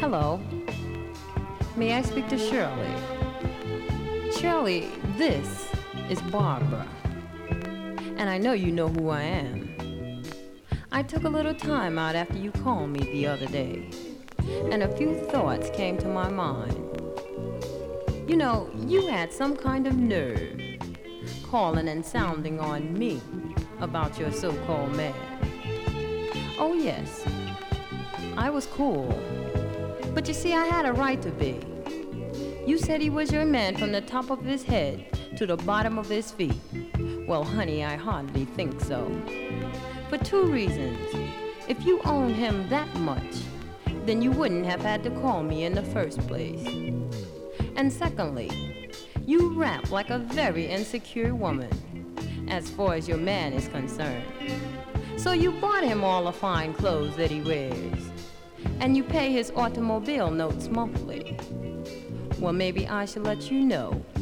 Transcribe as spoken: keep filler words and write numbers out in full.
Hello. May I speak to Shirley? Shirley, this is Barbara. And I know you know who I am. I took a little time out after you called me the other day, and a few thoughts came to my mind. You know, you had some kind of nerve calling and sounding on me about your so-called man. Oh yes, I was cool, but you see, I had a right to be. You said he was your man from the top of his head to the bottom of his feet. Well, honey, I hardly think so. For two reasons. If you own him that much, then you wouldn't have had to call me in the first place. And secondly, you rap like a very insecure woman, as far as your man is concerned. So you bought him all the fine clothes that he wears, and you pay his automobile notes monthly. Well, maybe I should let you know